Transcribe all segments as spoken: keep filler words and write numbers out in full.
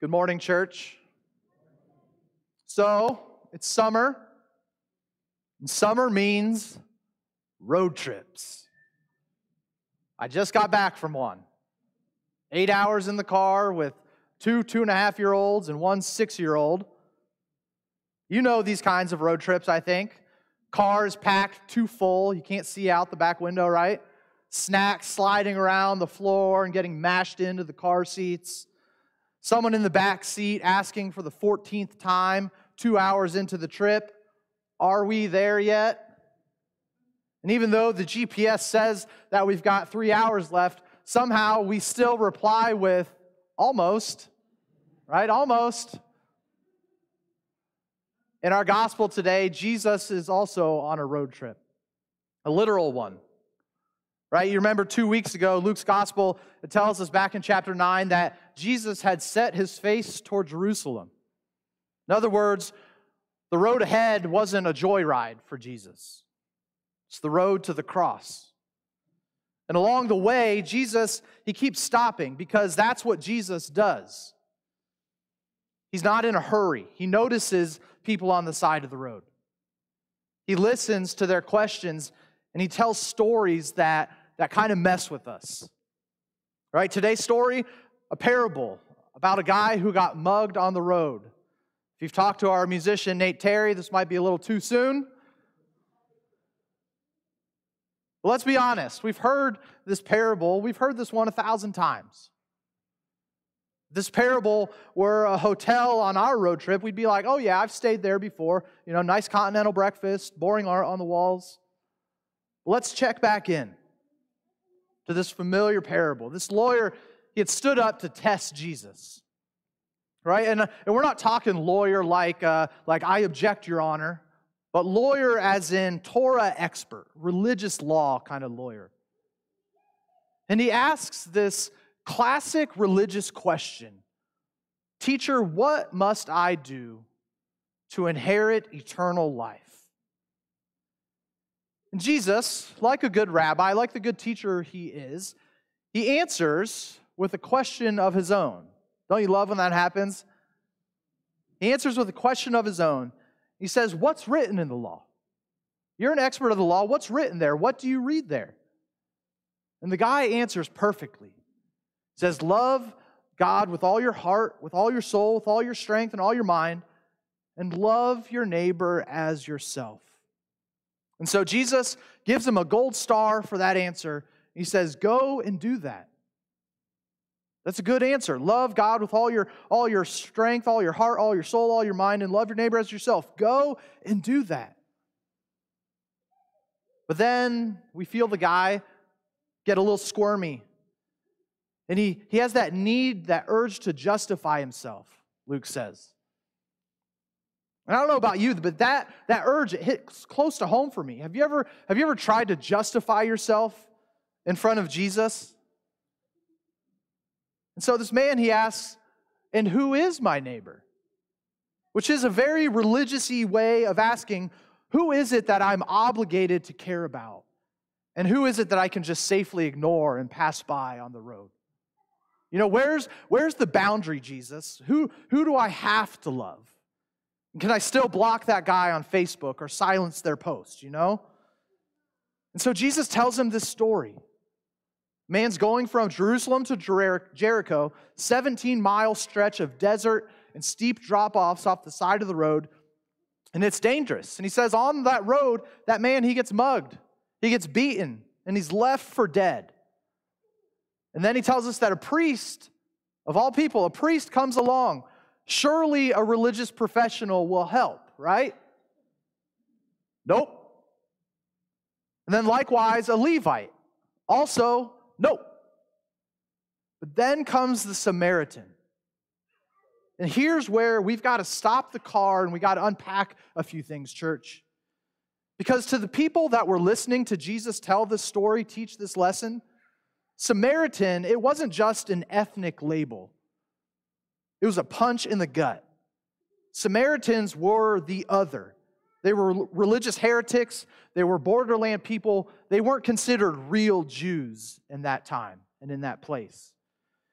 Good morning, church. So, it's summer, and summer means road trips. I just got back from one. Eight hours in the car with two two and a half year olds and one six-year-old. You know these kinds of road trips, I think. Cars packed too full, you can't see out the back window, right? Snacks sliding around the floor and getting mashed into the car seats. Someone in the back seat asking for the fourteenth time, two hours into the trip, are we there yet? And even though the G P S says that we've got three hours left, somehow we still reply with almost, right? Almost. In our gospel today, Jesus is also on a road trip, a literal one. Right? You remember two weeks ago, Luke's gospel, it tells us back in chapter nine that Jesus had set his face toward Jerusalem. In other words, the road ahead wasn't a joyride for Jesus. It's the road to the cross. And along the way, Jesus, he keeps stopping because that's what Jesus does. He's not in a hurry. He notices people on the side of the road. He listens to their questions and he tells stories that that kind of mess with us. Right? Today's story, a parable about a guy who got mugged on the road. If you've talked to our musician, Nate Terry, this might be a little too soon. But let's be honest. We've heard this parable. We've heard this one a thousand times. This parable were a hotel on our road trip. We'd be like, oh yeah, I've stayed there before. You know, nice continental breakfast, boring art on the walls. Let's check back in to this familiar parable. This lawyer, he had stood up to test Jesus, right? And, uh, and we're not talking lawyer like, uh, like I object, Your Honor, but lawyer as in Torah expert, religious law kind of lawyer. And he asks this classic religious question, Teacher, what must I do to inherit eternal life? And Jesus, like a good rabbi, like the good teacher he is, he answers with a question of his own. Don't you love when that happens? He answers with a question of his own. He says, what's written in the law? You're an expert of the law. What's written there? What do you read there? And the guy answers perfectly. He says, love God with all your heart, with all your soul, with all your strength, and all your mind, and love your neighbor as yourself. And so Jesus gives him a gold star for that answer. He says, go and do that. That's a good answer. Love God with all your, all your strength, all your heart, all your soul, all your mind, and love your neighbor as yourself. Go and do that. But then we feel the guy get a little squirmy. And he, he has that need, that urge to justify himself, Luke says. And I don't know about you, but that, that urge, it hits close to home for me. Have you ever, have you ever tried to justify yourself in front of Jesus? And so this man, he asks, and who is my neighbor? Which is a very religious-y way of asking, who is it that I'm obligated to care about? And who is it that I can just safely ignore and pass by on the road? You know, where's, where's the boundary, Jesus? Who, who do I have to love? Can I still block that guy on Facebook or silence their post, you know? And so Jesus tells him this story. Man's going from Jerusalem to Jer- Jericho, seventeen-mile stretch of desert and steep drop-offs off the side of the road, and it's dangerous. And he says on that road, that man, he gets mugged, he gets beaten, and he's left for dead. And then he tells us that a priest, of all people, a priest comes along. Surely a religious professional will help, right? Nope. And then likewise, a Levite. Also, nope. But then comes the Samaritan. And here's where we've got to stop the car and we got to unpack a few things, church. Because to the people that were listening to Jesus tell this story, teach this lesson, Samaritan, it wasn't just an ethnic label. It was a punch in the gut. Samaritans were the other. They were religious heretics. They were borderland people. They weren't considered real Jews in that time and in that place.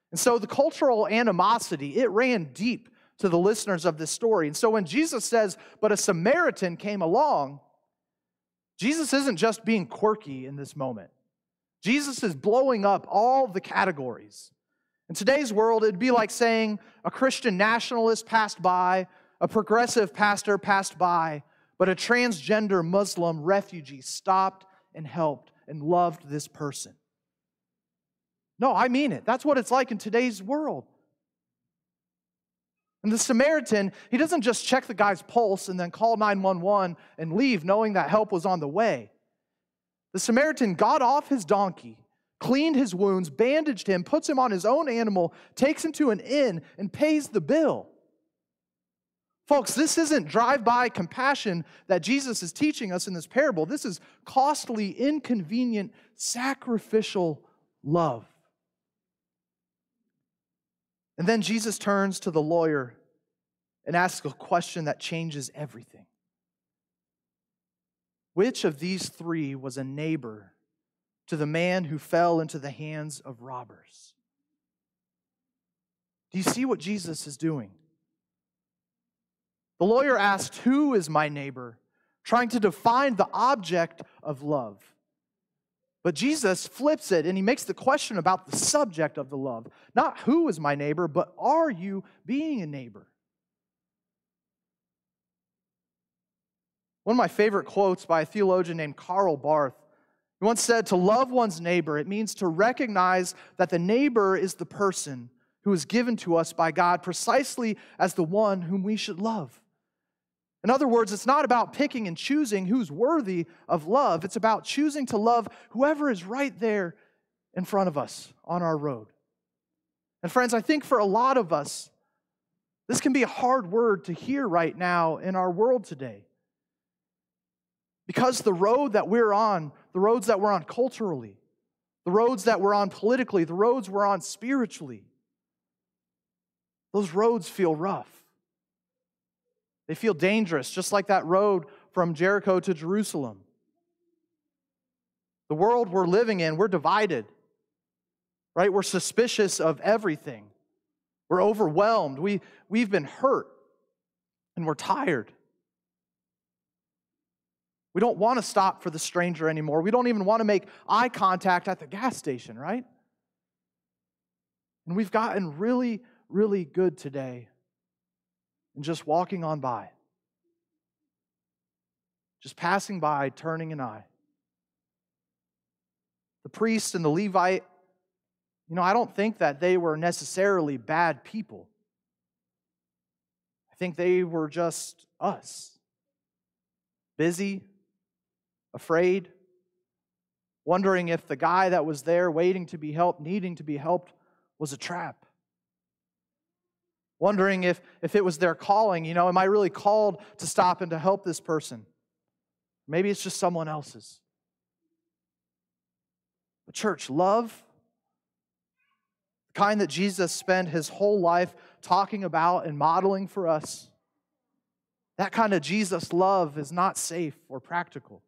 And so the cultural animosity, it ran deep to the listeners of this story. And so when Jesus says, but a Samaritan came along, Jesus isn't just being quirky in this moment. Jesus is blowing up all the categories. In today's world, it'd be like saying a Christian nationalist passed by, a progressive pastor passed by, but a transgender Muslim refugee stopped and helped and loved this person. No, I mean it. That's what it's like in today's world. And the Samaritan, he doesn't just check the guy's pulse and then call nine one one and leave knowing that help was on the way. The Samaritan got off his donkey, cleaned his wounds, bandaged him, puts him on his own animal, takes him to an inn, and pays the bill. Folks, this isn't drive-by compassion that Jesus is teaching us in this parable. This is costly, inconvenient, sacrificial love. And then Jesus turns to the lawyer and asks a question that changes everything. Which of these three was a neighbor to the man who fell into the hands of robbers? Do you see what Jesus is doing? The lawyer asked, "Who is my neighbor?" trying to define the object of love. But Jesus flips it and he makes the question about the subject of the love. Not who is my neighbor, but are you being a neighbor? One of my favorite quotes by a theologian named Karl Barth, he once said, "To love one's neighbor, it means to recognize that the neighbor is the person who is given to us by God precisely as the one whom we should love." In other words, it's not about picking and choosing who's worthy of love. It's about choosing to love whoever is right there in front of us on our road. And friends, I think for a lot of us, this can be a hard word to hear right now in our world today. Because the road that we're on, the roads that we're on culturally, the roads that we're on politically, the roads we're on spiritually, those roads feel rough. They feel dangerous, just like that road from Jericho to Jerusalem. The world we're living in, we're divided, right? We're suspicious of everything. We're overwhelmed. We, we've been hurt, and we're tired. We don't want to stop for the stranger anymore. We don't even want to make eye contact at the gas station, right? And we've gotten really, really good today in just walking on by. Just passing by, turning an eye. The priest and the Levite, you know, I don't think that they were necessarily bad people. I think they were just us. Busy, afraid, wondering if the guy that was there waiting to be helped, needing to be helped, was a trap. Wondering if, if it was their calling, you know, am I really called to stop and to help this person? Maybe it's just someone else's. But church, love, the kind that Jesus spent his whole life talking about and modeling for us, that kind of Jesus love is not safe or practical.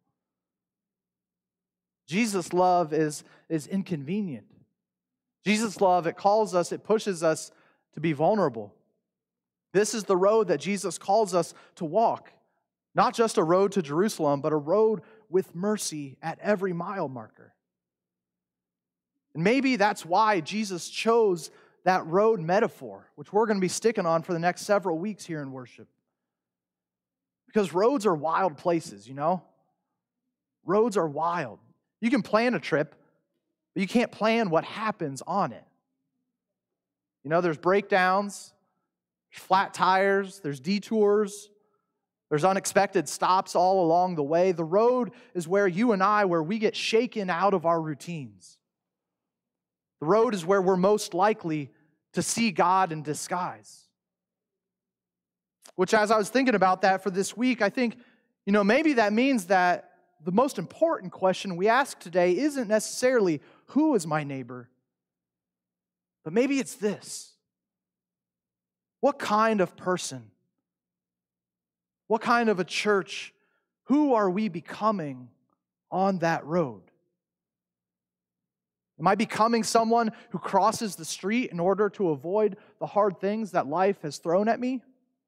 Jesus' love is, is inconvenient. Jesus' love, it calls us, it pushes us to be vulnerable. This is the road that Jesus calls us to walk. Not just a road to Jerusalem, but a road with mercy at every mile marker. And maybe that's why Jesus chose that road metaphor, which we're going to be sticking on for the next several weeks here in worship. Because roads are wild places, you know? Roads are wild. You can plan a trip, but you can't plan what happens on it. You know, there's breakdowns, there's flat tires, there's detours, there's unexpected stops all along the way. The road is where you and I, where we get shaken out of our routines. The road is where we're most likely to see God in disguise. Which, as I was thinking about that for this week, I think, you know, maybe that means that the most important question we ask today isn't necessarily, who is my neighbor? But maybe it's this. What kind of person? What kind of a church? Who are we becoming on that road? Am I becoming someone who crosses the street in order to avoid the hard things that life has thrown at me?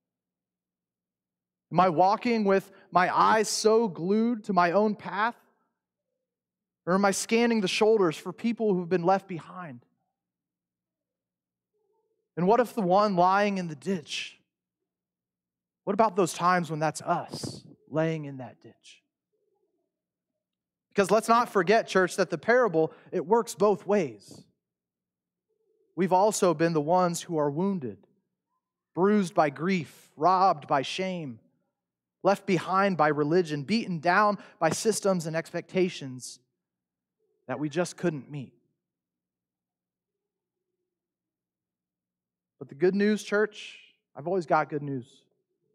Am I walking with my eyes so glued to my own path? Or am I scanning the shoulders for people who've been left behind? And what if the one lying in the ditch? What about those times when that's us laying in that ditch? Because let's not forget, church, that the parable, it works both ways. We've also been the ones who are wounded, bruised by grief, robbed by shame, left behind by religion, beaten down by systems and expectations that we just couldn't meet. But the good news, church, I've always got good news. Is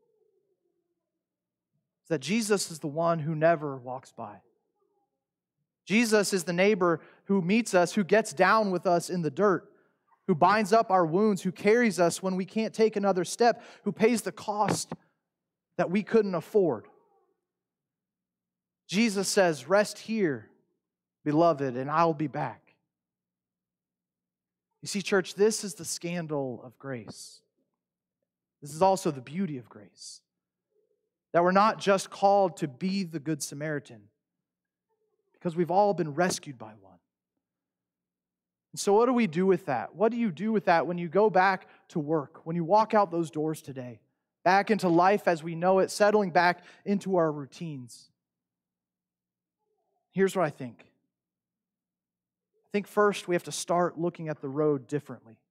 that Jesus is the one who never walks by. Jesus is the neighbor who meets us, who gets down with us in the dirt, who binds up our wounds, who carries us when we can't take another step, who pays the cost that we couldn't afford. Jesus says, "Rest here, beloved, and I'll be back." You see, church, this is the scandal of grace. This is also the beauty of grace. That we're not just called to be the Good Samaritan, because we've all been rescued by one. And so what do we do with that? What do you do with that when you go back to work, when you walk out those doors today, back into life as we know it, settling back into our routines? Here's what I think. I think first we have to start looking at the road differently.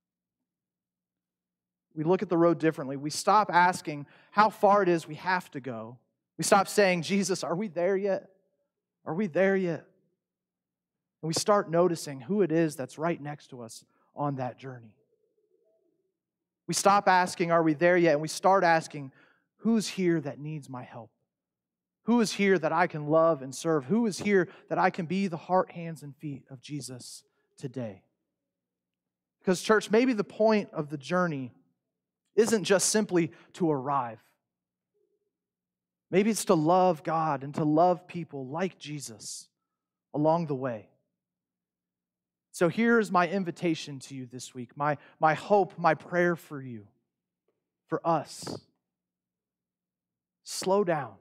We look at the road differently. We stop asking how far it is we have to go. We stop saying, "Jesus, are we there yet? Are we there yet?" And we start noticing who it is that's right next to us on that journey. We stop asking, "Are we there yet?" And we start asking, "Who's here that needs my help? Who is here that I can love and serve? Who is here that I can be the heart, hands, and feet of Jesus today?" Because, church, maybe the point of the journey isn't just simply to arrive. Maybe it's to love God and to love people like Jesus along the way. So here's my invitation to you this week, my, my hope, my prayer for you, for us. Slow down.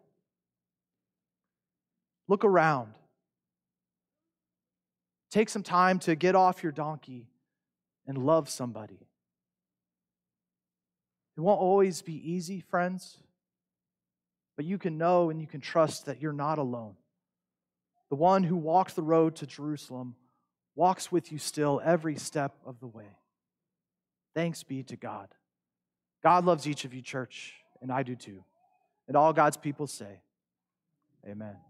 Look around. Take some time to get off your donkey and love somebody. It won't always be easy, friends, but you can know and you can trust that you're not alone. The one who walked the road to Jerusalem walks with you still every step of the way. Thanks be to God. God loves each of you, church, and I do too. And all God's people say, amen.